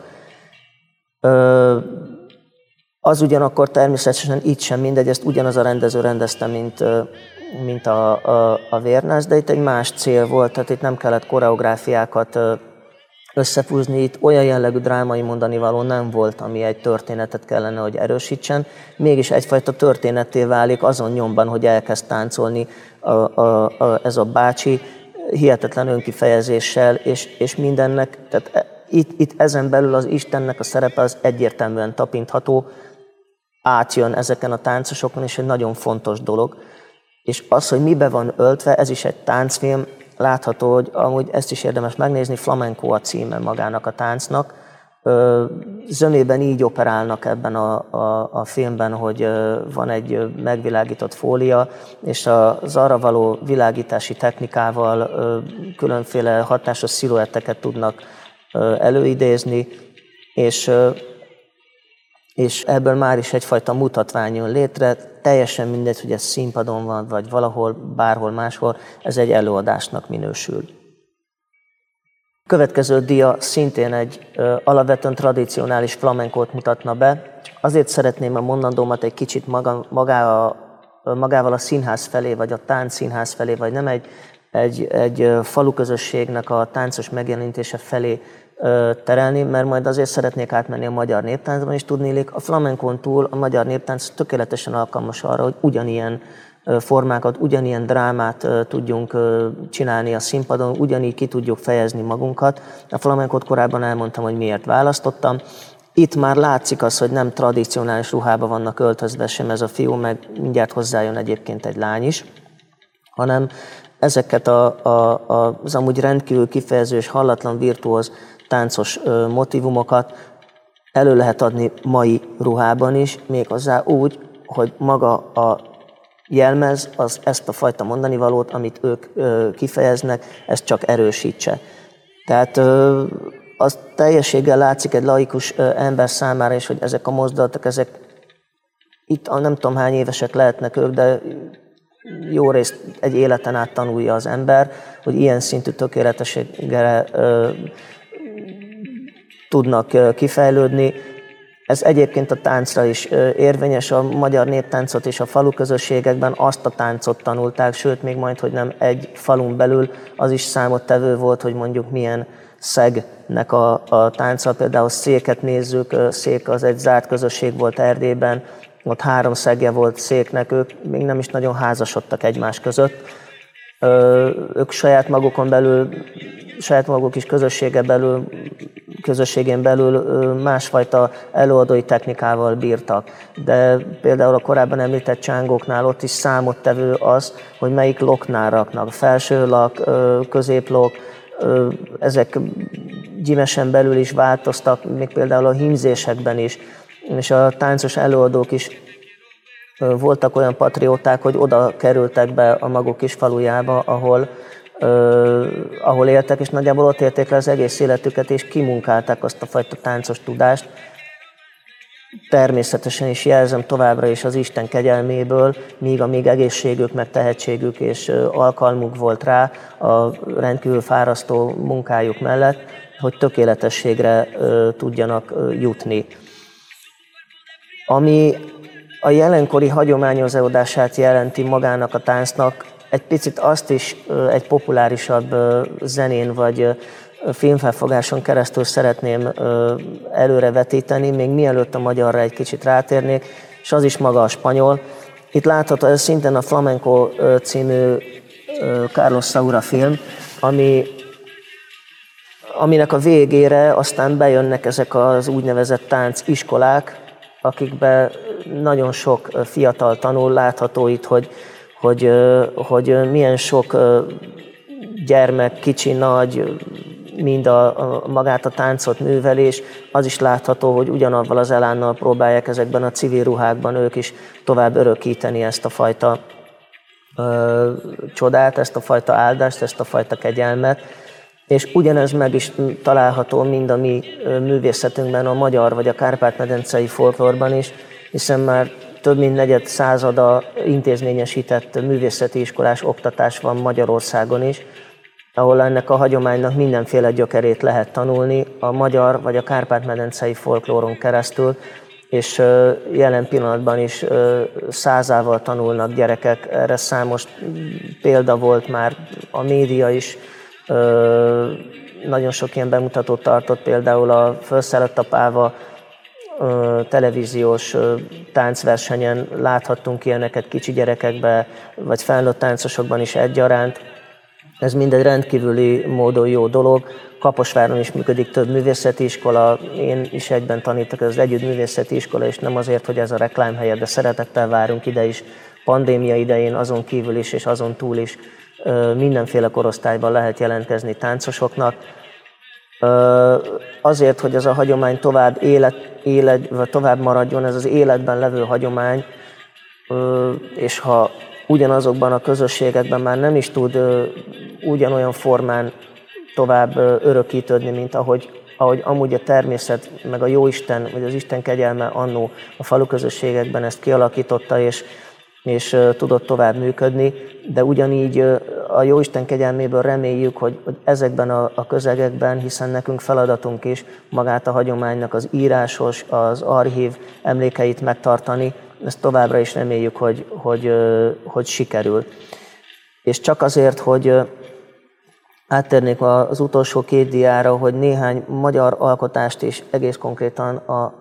Speaker 1: Az ugyanakkor természetesen itt sem mindegy, ezt ugyanaz a rendező rendezte, mint, mint a, a, a Vérnász, de itt egy más cél volt, tehát itt nem kellett koreográfiákat összefúzni, itt olyan jellegű drámai mondanivaló nem volt, ami egy történetet kellene, hogy erősítsen, mégis egyfajta történetté válik azon nyomban, hogy elkezd táncolni a, a, a, ez a bácsi, hihetetlen önkifejezéssel, és, és mindennek, tehát itt, itt ezen belül az Istennek a szerepe az egyértelműen tapintható, átjön ezeken a táncosokon, és egy nagyon fontos dolog. És az, hogy mibe van öltve, ez is egy táncfilm, látható, hogy amúgy ezt is érdemes megnézni, Flamenco a címe magának a táncnak. Zömében így operálnak ebben a, a, a filmben, hogy van egy megvilágított fólia, és az arra való világítási technikával különféle hatásos sziluetteket tudnak előidézni, és, és ebből már is egyfajta mutatvány jön létre, teljesen mindegy, hogy ez színpadon van, vagy valahol, bárhol máshol, ez egy előadásnak minősül. A következő dia szintén egy alapvetően tradicionális flamenkót mutatna be. Azért szeretném a mondandómat egy kicsit maga, magá a, magával a színház felé, vagy a táncszínház felé, vagy nem egy, egy, egy faluközösségnek a táncos megjelenítése felé terelni, mert majd azért szeretnék átmenni a magyar néptáncban, és tudnélik, a flamenkon túl a magyar néptánc tökéletesen alkalmas arra, hogy ugyanilyen formákat, ugyanilyen drámát tudjunk csinálni a színpadon, ugyanígy ki tudjuk fejezni magunkat. A flamenkot korábban elmondtam, hogy miért választottam. Itt már látszik az, hogy nem tradicionális ruhába vannak öltözve sem ez a fiú, meg mindjárt hozzájön egyébként egy lány is, hanem ezeket a, a, a, az amúgy rendkívül kifejező és hallatlan virtuóz táncos motivumokat elő lehet adni mai ruhában is, méghozzá úgy, hogy maga a jelmez az ezt a fajta mondanivalót, amit ők kifejeznek, ezt csak erősítse. Tehát az teljességgel látszik egy laikus ember számára is, hogy ezek a mozdulatok, ezek itt nem tudom hány évesek lehetnek ők, de jó részt egy életen át tanulja az ember, hogy ilyen szintű tökéletességre tudnak kifejlődni. Ez egyébként a táncra is érvényes, a magyar néptáncot és a falu közösségekben azt a táncot tanulták, sőt, még majd, hogy nem egy falun belül, az is számottevő volt, hogy mondjuk milyen szegnek a, a tánca. Például Széket nézzük, Szék az egy zárt közösség volt Erdélyben, ott három szegje volt Széknek, ők még nem is nagyon házasodtak egymás között. Ők saját magukon belül, saját maguk is közössége belül, közösségén belül másfajta előadói technikával bírtak. De például a korábban említett csángóknál ott is számottevő az, hogy melyik loknál raknak. Felső lak, középlok, ezek gyimesen belül is változtak, még például a hímzésekben is. És a táncos előadók is voltak olyan patrióták, hogy oda kerültek be a maguk kis falujába, ahol, uh, ahol éltek, és nagyjából ott élték le az egész életüket, és kimunkálták azt a fajta táncos tudást. Természetesen is jelzem továbbra is az Isten kegyelméből, míg amíg egészségük, meg tehetségük és alkalmuk volt rá a rendkívül fárasztó munkájuk mellett, hogy tökéletességre uh, tudjanak uh, jutni. Ami a jelenkori hagyományozódását jelenti magának a táncnak, egy picit azt is egy populárisabb zenén vagy filmfelfogáson keresztül szeretném előrevetíteni, még mielőtt a magyarra egy kicsit rátérnék, és az is maga a spanyol. Itt látható, ez szintén a Flamenco című Carlos Saura film, ami, aminek a végére aztán bejönnek ezek az úgynevezett tánciskolák, akikben nagyon sok fiatal tanul, látható itt, hogy, hogy, hogy milyen sok gyermek, kicsi, nagy, mind a, a, magát a táncot művelés, az is látható, hogy ugyanavval az elánnal próbálják ezekben a civil ruhákban ők is tovább örökíteni ezt a fajta ö, csodát, ezt a fajta áldást, ezt a fajta kegyelmet. És ugyanez meg is található mind a mi művészetünkben, a magyar vagy a kárpát-medencei folklórban is, hiszen már több mint negyed százada intézményesített művészeti iskolás oktatás van Magyarországon is, ahol ennek a hagyománynak mindenféle gyökerét lehet tanulni a magyar vagy a kárpát-medencei folklóron keresztül, és jelen pillanatban is százával tanulnak gyerekek. Erre számos példa volt már, a média is nagyon sok ilyen bemutatót tartott, például a Fölszállott a Páva televíziós táncversenyen láthattunk ilyeneket kicsi gyerekekbe, vagy felnőtt táncosokban is egyaránt. Ez mind egy rendkívüli módon jó dolog. Kaposváron is működik több művészeti iskola, én is egyben tanítok, ez az Együtt Művészeti Iskola, és nem azért, hogy ez a reklámhelye, de szeretettel várunk ide is, pandémia idején, azon kívül is és azon túl is mindenféle korosztályban lehet jelentkezni táncosoknak. Azért, hogy ez a hagyomány tovább, élet, élet, vagy tovább maradjon, ez az életben levő hagyomány, és ha ugyanazokban a közösségekben már nem is tud ugyanolyan formán tovább örökítődni, mint ahogy, ahogy amúgy a természet, meg a Jóisten, vagy az Isten kegyelme annó a faluközösségekben ezt kialakította, és, és tudott tovább működni, de ugyanígy a Jóisten kegyelméből reméljük, hogy, hogy ezekben a, a közegekben, hiszen nekünk feladatunk is magát a hagyománynak az írásos, az archív emlékeit megtartani, ezt továbbra is reméljük, hogy, hogy, hogy sikerül. És csak azért, hogy áttérnék az utolsó két diára, hogy néhány magyar alkotást is egész konkrétan a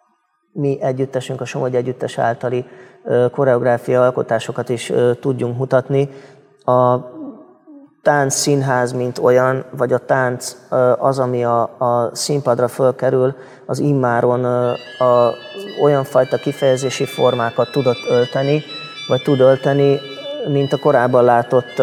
Speaker 1: mi együttesünk, a Somogy Együttes általi koreográfia alkotásokat is tudjunk mutatni. A tánc színház, mint olyan, vagy a tánc az, ami a, a színpadra fölkerül, az immáron a, olyan fajta kifejezési formákat tudott ölteni, vagy tud ölteni, mint a korábban látott,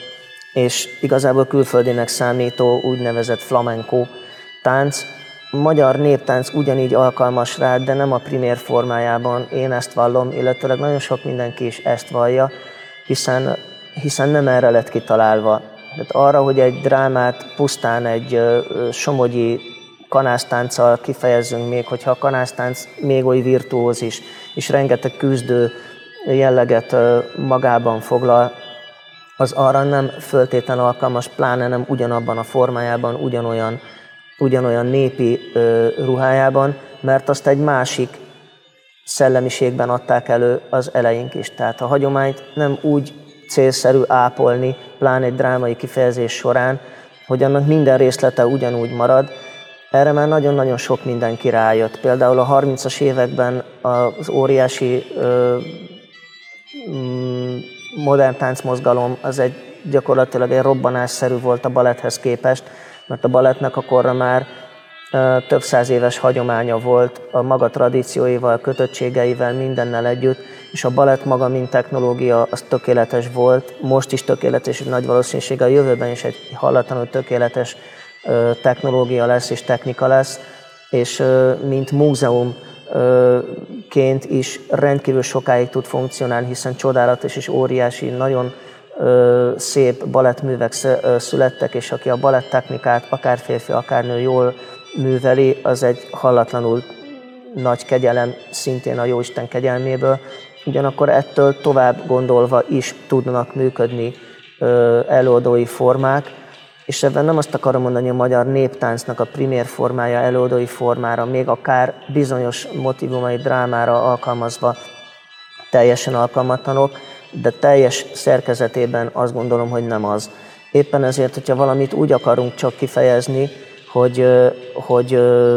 Speaker 1: és igazából külföldinek számító úgynevezett flamenco tánc. A magyar néptánc ugyanígy alkalmas rá, de nem a primér formájában, én ezt vallom, illetőleg nagyon sok mindenki is ezt vallja, hiszen, hiszen nem erre lett kitalálva. Tehát arra, hogy egy drámát pusztán egy somogyi kanásztánccal kifejezzünk, még hogyha a kanásztánc még oly virtuóz is, és rengeteg küzdő jelleget magában foglal, az arra nem föltétlen alkalmas, pláne nem ugyanabban a formájában, ugyanolyan, ugyanolyan népi ruhájában, mert azt egy másik szellemiségben adták elő az eleink is. Tehát a hagyományt nem úgy célszerű ápolni, pláne egy drámai kifejezés során, hogy annak minden részlete ugyanúgy marad. Erre már nagyon-nagyon sok mindenki rájött. Például a harmincas években az óriási ö, modern táncmozgalom az egy gyakorlatilag egy robbanásszerű volt a baletthez képest, mert a balettnek akkorra már ö, több száz éves hagyománya volt a maga tradícióival, kötöttségeivel, mindennel együtt, és a balett maga, mint technológia, az tökéletes volt, most is tökéletes, és nagy valószínűséggel a jövőben is egy hallatlanul tökéletes ö, technológia lesz és technika lesz, és ö, mint múzeumként is rendkívül sokáig tud funkcionálni, hiszen csodálatos és óriási, nagyon ö, szép balettművek születtek, és aki a baletttechnikát, akár férfi, akár nő jól műveli, az egy hallatlanul nagy kegyelem, szintén a Jóisten kegyelméből. Ugyanakkor ettől tovább gondolva is tudnak működni ö, előadói formák, és ebben nem azt akarom mondani, hogy a magyar néptáncnak a primér formája előadói formára, még akár bizonyos motivumai drámára alkalmazva teljesen alkalmatlanok, de teljes szerkezetében azt gondolom, hogy nem az. Éppen ezért, hogyha valamit úgy akarunk csak kifejezni, hogy, hogy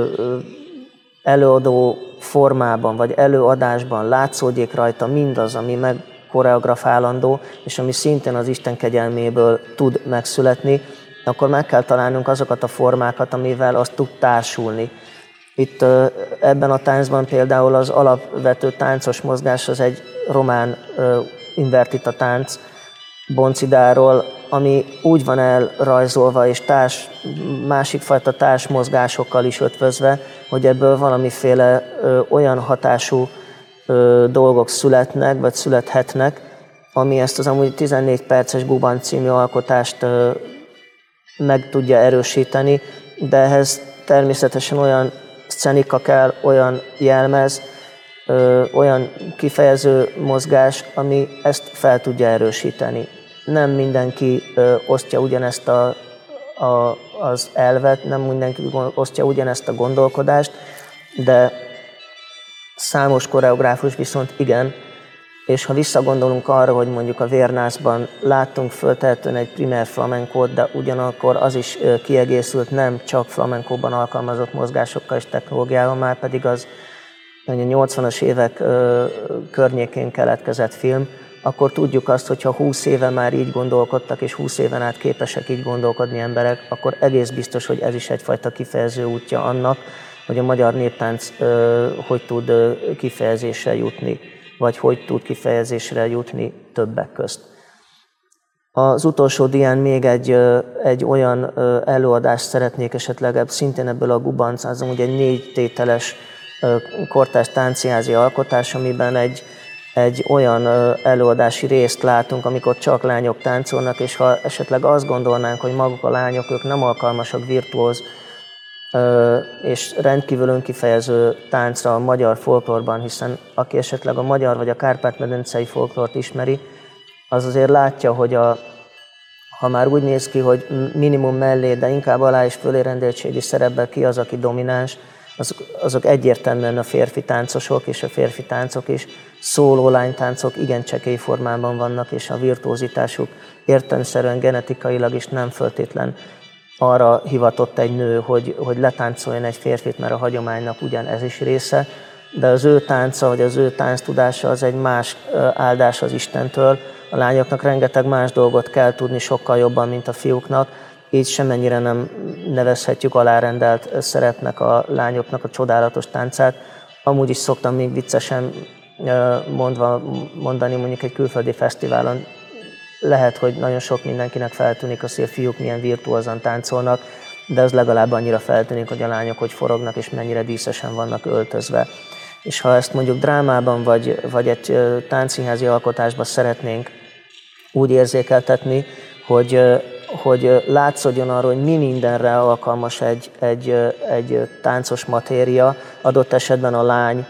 Speaker 1: előadó formában, vagy előadásban látszódjék rajta mindaz, ami megkoreografálandó, és ami szintén az Isten kegyelméből tud megszületni, akkor meg kell találnunk azokat a formákat, amivel az tud társulni. Itt ebben a táncban például az alapvető táncos mozgás az egy román invertita tánc Boncidáról, ami úgy van elrajzolva és társ, másik fajta társmozgásokkal is ötvözve, hogy ebből valamiféle ö, olyan hatású ö, dolgok születnek, vagy születhetnek, ami ezt az amúgy tizennégy perces Guban című alkotást ö, meg tudja erősíteni, de ehhez természetesen olyan szcenika kell, olyan jelmez, ö, olyan kifejező mozgás, ami ezt fel tudja erősíteni. Nem mindenki ö, osztja ugyanezt a, a, az elvet, nem mindenki osztja ugyanezt a gondolkodást, de számos koreográfus viszont igen, és ha visszagondolunk arra, hogy mondjuk a Vérnászban láttunk föltehetően egy primer flamencót, de ugyanakkor az is kiegészült nem csak flamencóban alkalmazott mozgásokkal és technológiával, már pedig az a nyolcvanas évek környékén keletkezett film, akkor tudjuk azt, hogy ha húsz éve már így gondolkodtak, és húsz éven át képesek így gondolkodni emberek, akkor egész biztos, hogy ez is egyfajta kifejező útja annak, hogy a magyar néptánc hogy tud kifejezésre jutni, vagy hogy tud kifejezésre jutni többek közt. Az utolsó dián még egy, egy olyan előadást szeretnék esetleg szintén ebből a Gubanc, az amúgy egy négy tételes kortárs tánciházi alkotás, amiben egy, egy olyan előadási részt látunk, amikor csak lányok táncolnak, és ha esetleg azt gondolnánk, hogy maguk a lányok, ők nem alkalmasak virtuóz és rendkívül önkifejező táncra a magyar folklórban, hiszen aki esetleg a magyar vagy a kárpát-medencei folklórt ismeri, az azért látja, hogy a, ha már úgy néz ki, hogy minimum mellé, de inkább alá és fölé rendeltségi szerepben ki az, aki domináns, azok, azok egyértelműen a férfi táncosok, és a férfi táncok is szóló lánytáncok igen csekély formában vannak, és a virtuózitásuk értelemszerűen genetikailag is nem föltétlen arra hivatott egy nő, hogy, hogy letáncoljon egy férfit, mert a hagyománynak ugyan ez is része, de az ő tánca, vagy az ő tánctudása az egy más áldás az Istentől. A lányoknak rengeteg más dolgot kell tudni sokkal jobban, mint a fiúknak, így semennyire nem nevezhetjük alárendelt szerepnek a lányoknak a csodálatos táncát. Amúgy is szoktam még viccesen mondva, mondani mondjuk egy külföldi fesztiválon, lehet, hogy nagyon sok mindenkinek feltűnik az, hogy a fiúk milyen virtuózan táncolnak, de az legalább annyira feltűnik, hogy a lányok hogy forognak, és mennyire díszesen vannak öltözve. És ha ezt mondjuk drámában, vagy, vagy egy táncszínházi alkotásban szeretnénk úgy érzékeltetni, hogy, hogy látszódjon arról, hogy mi mindenre alkalmas egy, egy, egy táncos matéria, adott esetben a lány,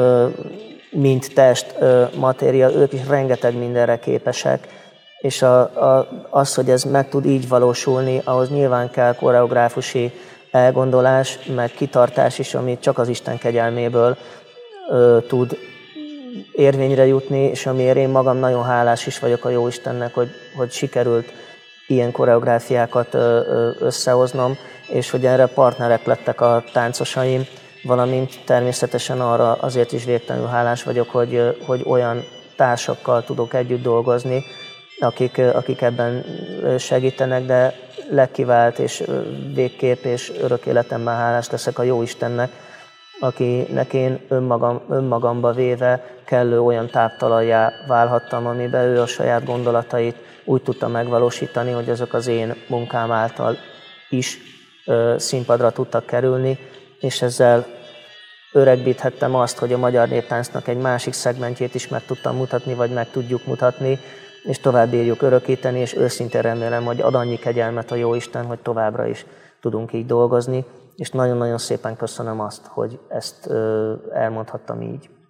Speaker 1: mint test matéria, ők is rengeteg mindenre képesek, és a, a, az, hogy ez meg tud így valósulni, ahhoz nyilván kell koreográfusi elgondolás, meg kitartás is, ami csak az Isten kegyelméből ö, tud érvényre jutni, és amiért én magam nagyon hálás is vagyok a Jóistennek, hogy, hogy sikerült ilyen koreográfiákat ö, ö, összehoznom, és hogy erre partnerek lettek a táncosaim, valamint természetesen arra azért is végtelenül hálás vagyok, hogy, hogy olyan társakkal tudok együtt dolgozni, akik, akik ebben segítenek, de legkivált és végképp és örök életemben hálás leszek a Jóistennek, akinek én önmagam, önmagamba véve kellő olyan táptalajjá válhattam, amiben ő a saját gondolatait úgy tudta megvalósítani, hogy azok az én munkám által is színpadra tudtak kerülni, és ezzel öregbíthettem azt, hogy a magyar néptáncnak egy másik szegmentjét is meg tudtam mutatni, vagy meg tudjuk mutatni, és tovább bírjuk örökíteni, és őszintén remélem, hogy ad annyi kegyelmet a Jóisten, hogy továbbra is tudunk így dolgozni, és nagyon-nagyon szépen köszönöm azt, hogy ezt elmondhattam így.